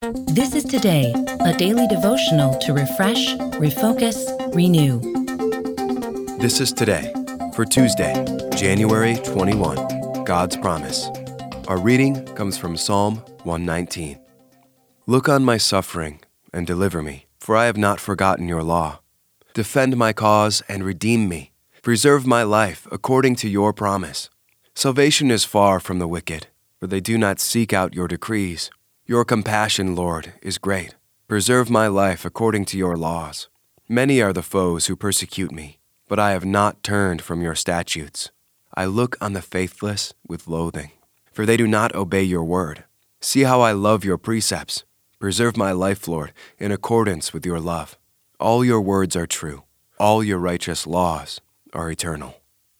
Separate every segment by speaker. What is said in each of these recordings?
Speaker 1: This is Today, a daily devotional to refresh, refocus, renew.
Speaker 2: This is Today, for Tuesday, January 21, God's Promise. Our reading comes from Psalm 119. Look on my suffering and deliver me, for I have not forgotten your law. Defend my cause and redeem me. Preserve my life according to your promise. Salvation is far from the wicked, for they do not seek out your decrees. Your compassion, Lord, is great. Preserve my life according to your laws. Many are the foes who persecute me, but I have not turned from your statutes. I look on the faithless with loathing, for they do not obey your word. See how I love your precepts. Preserve my life, Lord, in accordance with your love. All your words are true. All your righteous laws are eternal.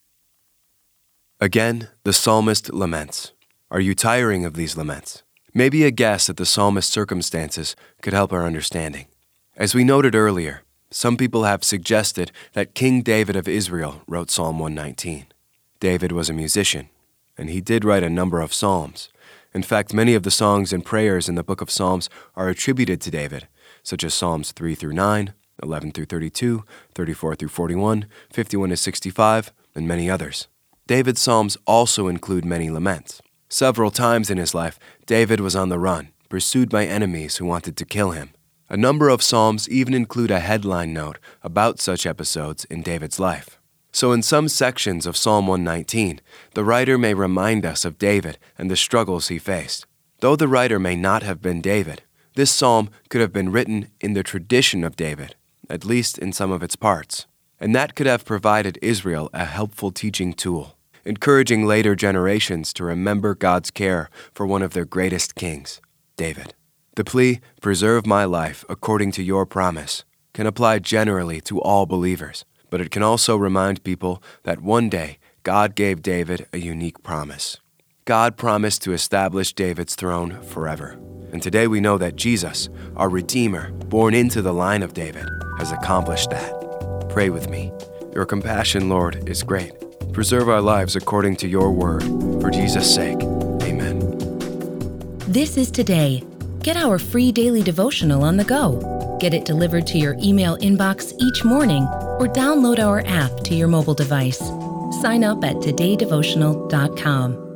Speaker 2: Again, the psalmist laments. Are you tiring of these laments? Maybe a guess at the psalmist's circumstances could help our understanding. As we noted earlier, some people have suggested that King David of Israel wrote Psalm 119. David was a musician, and he did write a number of psalms. In fact, many of the songs and prayers in the book of Psalms are attributed to David, such as Psalms 3 through 9, 11 through 32, 34 through 41, 51 to 65, and many others. David's psalms also include many laments. Several times in his life, David was on the run, pursued by enemies who wanted to kill him. A number of psalms even include a headline note about such episodes in David's life. So in some sections of Psalm 119, the writer may remind us of David and the struggles he faced. Though the writer may not have been David, this psalm could have been written in the tradition of David, at least in some of its parts. And that could have provided Israel a helpful teaching tool, encouraging later generations to remember God's care for one of their greatest kings, David. The plea, preserve my life according to your promise, can apply generally to all believers, but it can also remind people that one day God gave David a unique promise. God promised to establish David's throne forever. And today we know that Jesus, our Redeemer, born into the line of David, has accomplished that. Pray with me. Your compassion, Lord, is great. Preserve our lives according to your word. For Jesus' sake, amen.
Speaker 1: This is Today. Get our free daily devotional on the go. Get it delivered to your email inbox each morning or download our app to your mobile device. Sign up at todaydevotional.com.